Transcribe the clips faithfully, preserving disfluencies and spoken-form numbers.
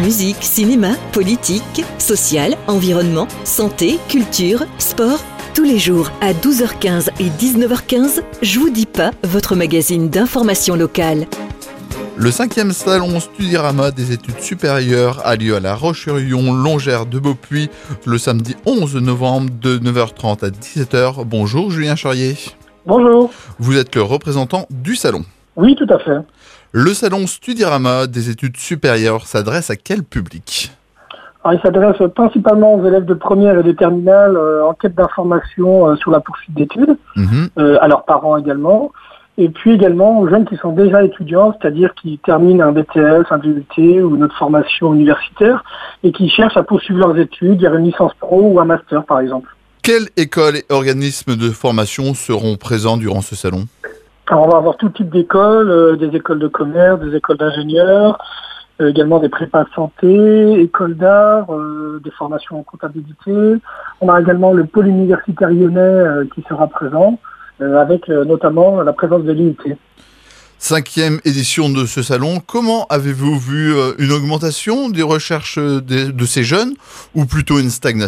musique, cinéma, politique, social, environnement, santé, culture, sport. Tous les jours à douze heures quinze et dix-neuf heures quinze, Je vous dis pas, votre magazine d'information locale. Le cinquième salon Studirama des études supérieures a lieu à La Roche-sur-Yon, Longères de Beaupuy, le samedi onze novembre de neuf heures trente à dix-sept heures. Bonjour Julien Charrier. Bonjour. Vous êtes le représentant du salon. Oui, tout à fait. Le salon Studirama des études supérieures s'adresse à quel public ? Alors, il s'adresse principalement aux élèves de première et de terminale euh, en quête d'informations euh, sur la poursuite d'études, mmh. euh, à leurs parents également, et puis également aux jeunes qui sont déjà étudiants, c'est-à-dire qui terminent un B T S, un D U T ou une autre formation universitaire et qui cherchent à poursuivre leurs études vers une licence pro ou un master par exemple. Quelles écoles et organismes de formation seront présents durant ce salon ? Alors, on va avoir tout type d'écoles, euh, des écoles de commerce, des écoles d'ingénieurs, euh, également des prépas de santé, écoles d'art, euh, des formations en comptabilité. On a également le pôle universitaire lyonnais euh, qui sera présent, euh, avec euh, notamment la présence de l'I U T. Cinquième édition de ce salon, comment avez-vous vu euh, une augmentation des recherches de, de ces jeunes ou plutôt une stagnation ?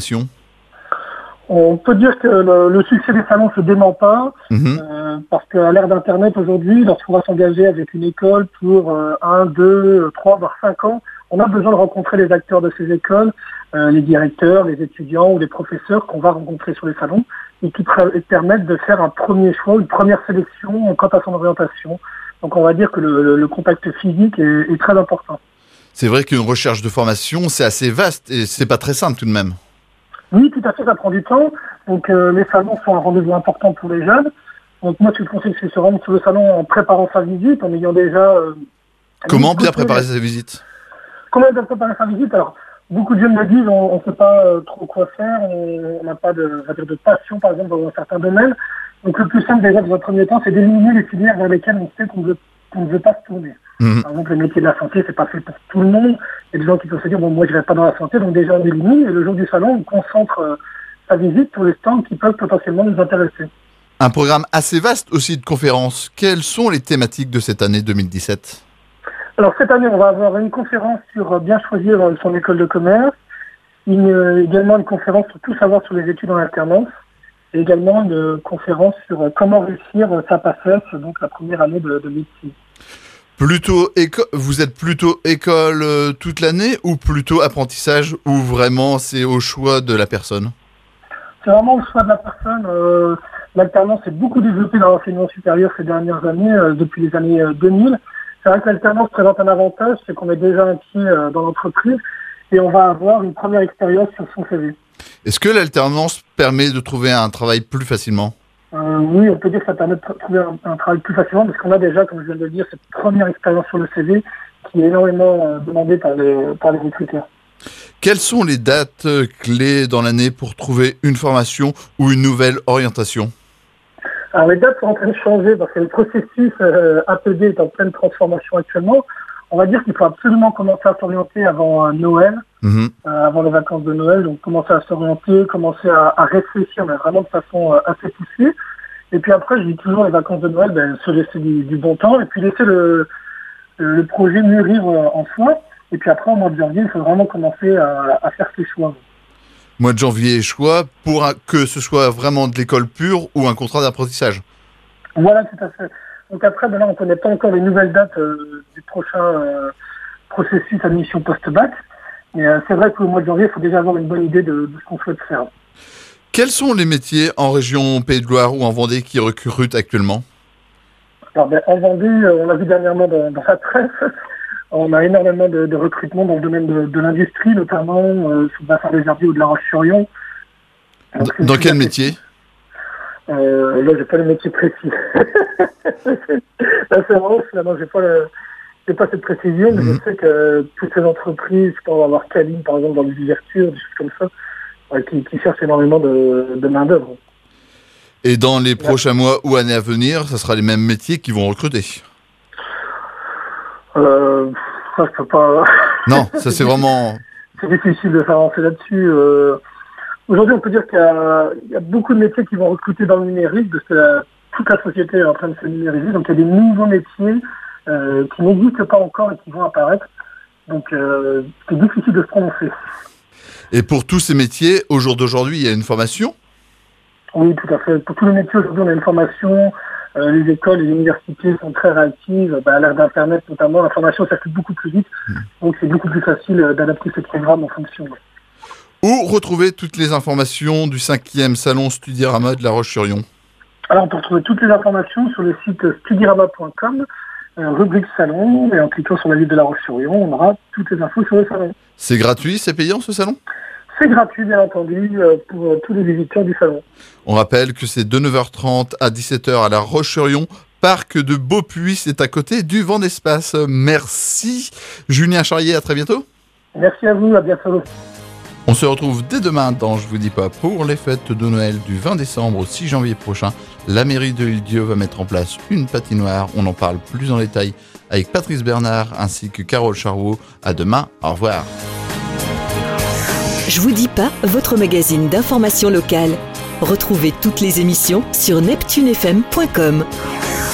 On peut dire que le, le succès des salons ne se dément pas, mmh. euh, parce qu'à l'ère d'Internet aujourd'hui, lorsqu'on va s'engager avec une école pour euh, un, deux, trois, voire cinq ans, on a besoin de rencontrer les acteurs de ces écoles, euh, les directeurs, les étudiants ou les professeurs qu'on va rencontrer sur les salons et qui pr- permettent de faire un premier choix, une première sélection quant à son orientation. Donc on va dire que le, le, le contact physique est, est très important. C'est vrai qu'une recherche de formation, c'est assez vaste et c'est pas très simple tout de même. Oui, tout à fait, ça prend du temps. Donc euh, les salons sont un rendez-vous important pour les jeunes. Donc moi, ce que je conseille, c'est de se rendre sur le salon en préparant sa visite, en ayant déjà... Euh, Comment bien préparer sa visite ? Comment bien préparer sa visite ? Alors, beaucoup de jeunes me disent, on ne sait pas euh, trop quoi faire, on n'a pas de, on va dire de passion, par exemple, dans un certain domaine. Donc le plus simple déjà, dans un premier temps, c'est d'éliminer les filières vers lesquelles on sait qu'on ne veut, qu'on ne veut pas se tourner. Mmh. Par exemple, le métier de la santé, c'est pas fait pour tout le monde. Il y a des gens qui peuvent se dire, bon, moi, je vais pas dans la santé, donc déjà, on élimine. Et le jour du salon, on concentre euh, sa visite sur les stands qui peuvent potentiellement nous intéresser. Un programme assez vaste aussi de conférences. Quelles sont les thématiques de cette année deux mille dix-sept ? Alors, cette année, on va avoir une conférence sur euh, bien choisir euh, son école de commerce, une, euh, également une conférence sur tout savoir sur les études en alternance, et également une conférence sur euh, comment réussir euh, sa PACES, donc la première année de, de médecine. Plutôt éco- vous êtes plutôt école euh, toute l'année ou plutôt apprentissage ou vraiment c'est au choix de la personne ? C'est vraiment au choix de la personne. Euh, l'alternance est beaucoup développée dans l'enseignement supérieur ces dernières années, euh, depuis les années euh, deux mille. C'est vrai que l'alternance présente un avantage, c'est qu'on est déjà un pied euh, dans l'entreprise et on va avoir une première expérience sur son C V. Est-ce que l'alternance permet de trouver un travail plus facilement ? Euh, oui, on peut dire que ça permet de trouver un, un travail plus facilement parce qu'on a déjà, comme je viens de le dire, cette première expérience sur le C V qui est énormément euh, demandée par les, par les recruteurs. Quelles sont les dates clés dans l'année pour trouver une formation ou une nouvelle orientation ? Alors les dates sont en train de changer parce que le processus euh, A P D est en pleine transformation actuellement. On va dire qu'il faut absolument commencer à s'orienter avant euh, Noël, mmh. euh, avant les vacances de Noël. Donc commencer à s'orienter, commencer à, à réfléchir, mais vraiment de façon euh, assez poussée. Et puis après, je dis toujours les vacances de Noël, ben, se laisser du, du bon temps et puis laisser le, le projet mûrir euh, en soi. Et puis après, au mois de janvier, il faut vraiment commencer à, à faire ses choix. Mois de janvier, choix pour un, que ce soit vraiment de l'école pure ou un contrat d'apprentissage. Voilà, tout à fait. Donc après, ben là, on ne connaît pas encore les nouvelles dates euh, du prochain euh, processus admission post-bac. Mais euh, c'est vrai qu'au mois de janvier, il faut déjà avoir une bonne idée de, de ce qu'on souhaite faire. Quels sont les métiers en région Pays de Loire ou en Vendée qui recrutent actuellement ? Alors, ben, en Vendée, euh, on l'a vu dernièrement dans, dans la presse, on a énormément de, de recrutement dans le domaine de, de l'industrie, notamment euh, sur le bassin des Herbiers ou de la Roche-sur-Yon. Donc, dans quel métier ? Euh, là, j'ai pas le métier précis. Là, c'est vraiment, finalement, j'ai pas le, j'ai pas cette précision, mais mmh. je sais que toutes ces entreprises, je peux avoir Caline, par exemple, dans l'ouverture, des choses comme ça, euh, qui, qui cherchent énormément de, de main-d'œuvre. Et dans les prochains ouais. mois ou années à venir, ça sera les mêmes métiers qui vont recruter ? Euh, ça, je peux pas. Non, ça, c'est vraiment. C'est difficile de s'avancer là-dessus. Euh, Aujourd'hui, on peut dire qu'il y a, il y a beaucoup de métiers qui vont recruter dans le numérique, parce que la, toute la société est en train de se numériser. Donc, il y a des nouveaux métiers euh, qui n'existent pas encore et qui vont apparaître. Donc euh, c'est difficile de se prononcer. Et pour tous ces métiers, au jour d'aujourd'hui, il y a une formation ? Oui, tout à fait. Pour tous les métiers, aujourd'hui, on a une formation. Euh, les écoles et les universités sont très réactives. Bah, à l'ère d'Internet, notamment, l'information circule beaucoup plus vite. Mmh. Donc, c'est beaucoup plus facile d'adapter ces programmes en fonction. Où retrouver toutes les informations du cinquième salon Studirama de La Roche-sur-Yon ? Alors, on peut retrouver toutes les informations sur le site studirama point com, euh, rubrique salon, et en cliquant sur la ville de La Roche-sur-Yon, on aura toutes les infos sur le salon. C'est gratuit, c'est payant ce salon ? C'est gratuit, bien entendu, pour tous les visiteurs du salon. On rappelle que c'est de neuf heures trente à dix-sept heures à La Roche-sur-Yon, parc de Beaupuy, c'est à côté du Vent d'Espace. Merci Julien Charrier, à très bientôt. Merci à vous, à bientôt. On se retrouve dès demain dans Je vous dis pas pour les fêtes de Noël du vingt décembre au six janvier prochain. La mairie de l'Île-Dieu va mettre en place une patinoire. On en parle plus en détail avec Patrice Bernard ainsi que Carole Charreau. À demain, au revoir. Je vous dis pas, votre magazine d'information locale. Retrouvez toutes les émissions sur neptune f m point com.